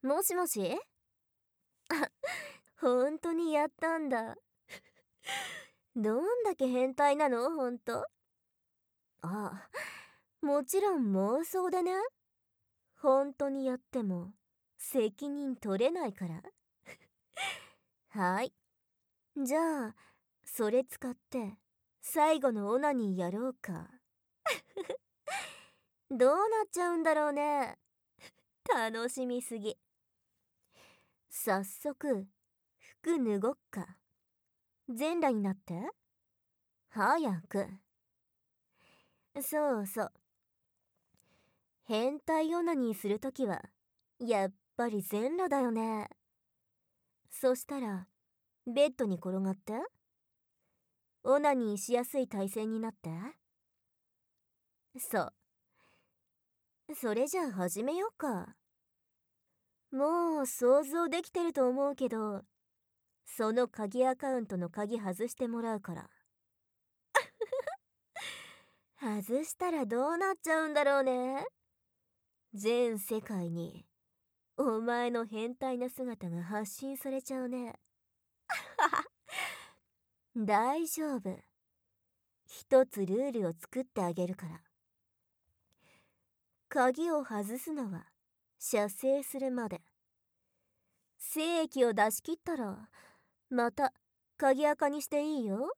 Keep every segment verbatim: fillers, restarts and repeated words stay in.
もしもし。あ、ほんとにやったんだ。どんだけ変態なのほんと。あ、もちろん妄想でね。ほんとにやっても責任取れないから。はい。じゃあ、それ使って最後のオナニーやろうか。どうなっちゃうんだろうね。楽しみすぎ。早速、服脱ごっか。全裸になって。早く。そうそう。変態オナニーするときは、やっぱり全裸だよね。そしたら、ベッドに転がって。オナニーしやすい体勢になって。そう。それじゃあ始めようか。もう想像できてると思うけど、その鍵アカウントの鍵外してもらうから。外したらどうなっちゃうんだろうね。全世界にお前の変態な姿が発信されちゃうね。大丈夫。一つルールを作ってあげるから。鍵を外すのは射精するまで。精液を出し切ったらまた鍵垢にしていいよ。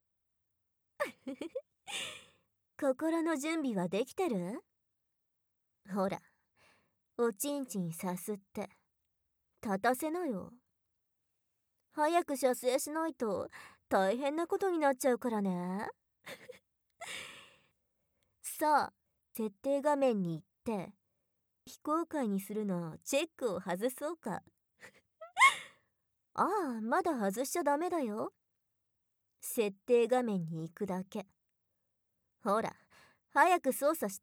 心の準備はできてる？ほら、おちんちんさすって立たせなよ。早く射精しないと大変なことになっちゃうからね。さあ、設定画面に行って非公開にするのチェックを外そうか。ああ、まだ外しちゃダメだよ。設定画面に行くだけ。ほら、早く操作して。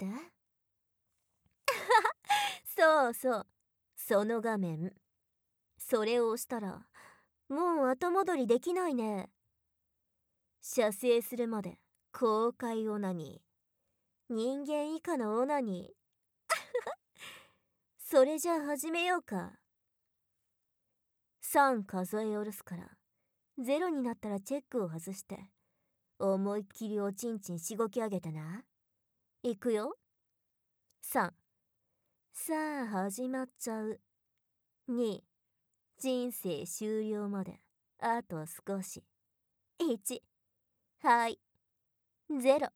そうそう、その画面。それを押したらもう後戻りできないね。射精するまで公開オナニー。人間以下のオナニー。それじゃあ始めようか。さん数え下ろすから、ゼロになったらチェックを外して、思いっきりおちんちんしごき上げてな。いくよ。さん。さあ始まっちゃう。に。人生終了まであと少し。いち。はい。ゼロ。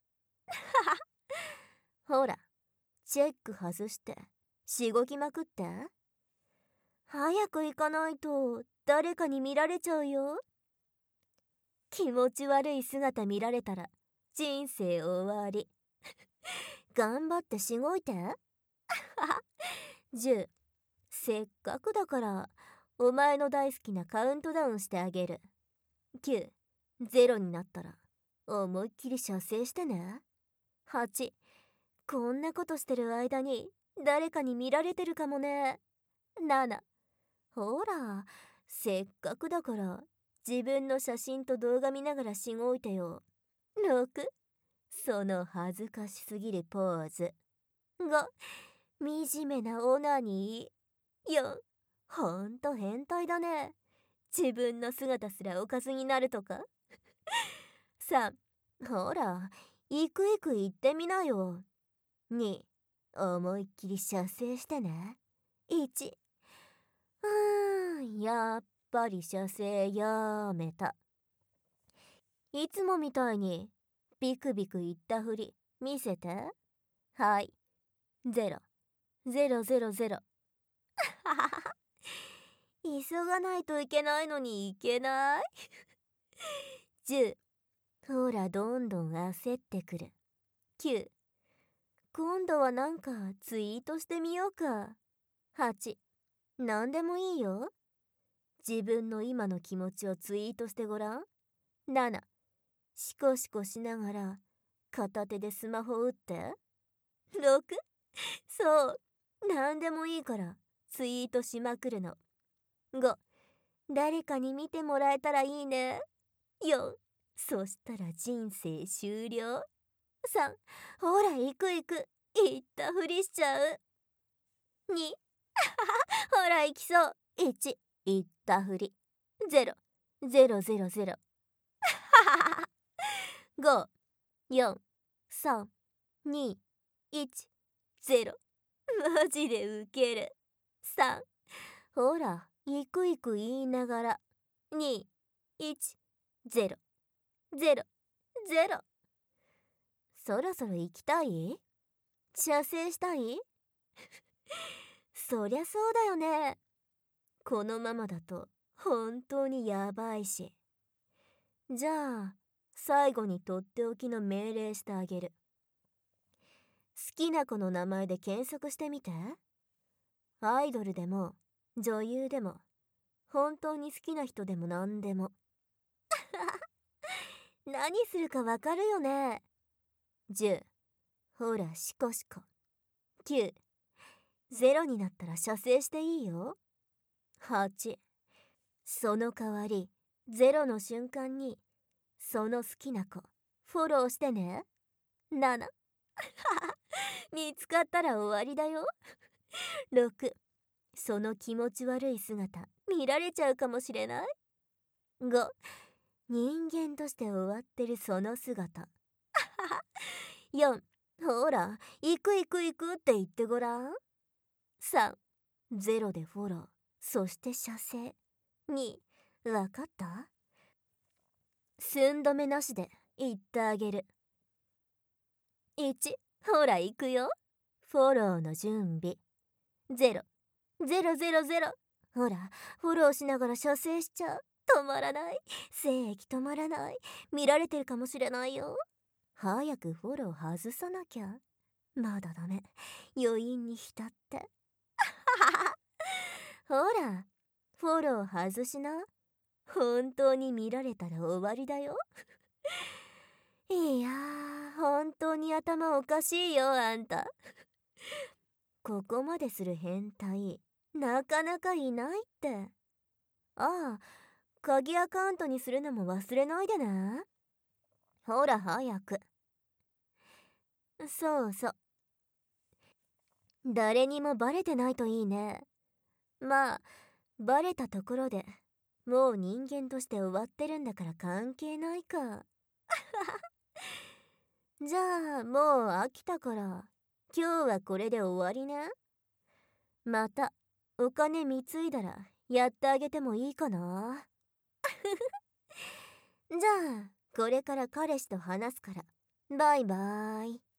ほら、チェック外してしごきまくって。早く行かないと誰かに見られちゃうよ。気持ち悪い姿見られたら人生終わり。頑張ってしごいて。じゅう。せっかくだからお前の大好きなカウントダウンしてあげる。きゅう。ゼロになったら思いっきり射精してね。はち。こんなことしてる間に誰かに見られてるかもね。なな。ほら、せっかくだから自分の写真と動画見ながらしごいてよ。ろく。その恥ずかしすぎるポーズ。ご。惨めなオナニー。よん。ほんと変態だね。自分の姿すらおかずになるとか。さん。ほら、いくいく言ってみなよ。に。思いっきり射精してね。いち。うーん、やっぱり射精やめた。いつもみたいにビクビク言ったふり見せて。はい。ゼロ。ゼロゼロゼロ。急がないといけないのにいけない。じゅう。ほらどんどん焦ってくる。きゅう。今度はなんかツイートしてみようか。はち。なんでもいいよ。自分の今の気持ちをツイートしてごらん。なな。シコシコしながら片手でスマホ打って。ろく。そう。なんでもいいからツイートしまくるの。ご。誰かに見てもらえたらいいね。よん。そしたら人生終了。さん。ほら行く行く。言ったふりしちゃう。に。 ほら行きそう。いち、いったふり。ゼロ、ゼロゼロゼロ。ご、よん、さん、に、いち、ゼロ。マジでウケる。さん、ほら、いくいく言いながら。に、いち、ゼロ、ゼロ、ゼロ。そろそろ行きたい？射精したい？そりゃそうだよね。このままだと本当にやばいし。じゃあ、最後にとっておきの命令してあげる。好きな子の名前で検索してみて。アイドルでも女優でも本当に好きな人でも何でも。何するかわかるよね。じゅう、ほらシコシコ。きゅう、ゼロになったら射精していいよ。はち、その代わりゼロの瞬間にその好きな子フォローしてね。なな、見つかったら終わりだよ。ろく、その気持ち悪い姿見られちゃうかもしれない。ご、人間として終わってるその姿。よん、ほら行く行く行くって言ってごらん。さん、ゼロでフォロー、そして射精。に、わかった？寸止めなしで言ってあげる。いち、ほら行くよ。フォローの準備。ゼロ、ゼロゼロゼロ。ほらフォローしながら射精しちゃう。止まらない。精液止まらない。見られてるかもしれないよ。早くフォロー外さなきゃ。まだダメ。余韻に浸って。ほらフォロー外しな。本当に見られたら終わりだよ。いやー、本当に頭おかしいよあんた。ここまでする変態なかなかいないって。ああ、鍵アカウントにするのも忘れないでね。ほら早く。そうそう、誰にもバレてないといいね。まあバレたところでもう人間として終わってるんだから関係ないか。じゃあもう飽きたから今日はこれで終わりね。またお金貢いだらやってあげてもいいかな。じゃあこれから彼氏と話すからバイバーイ。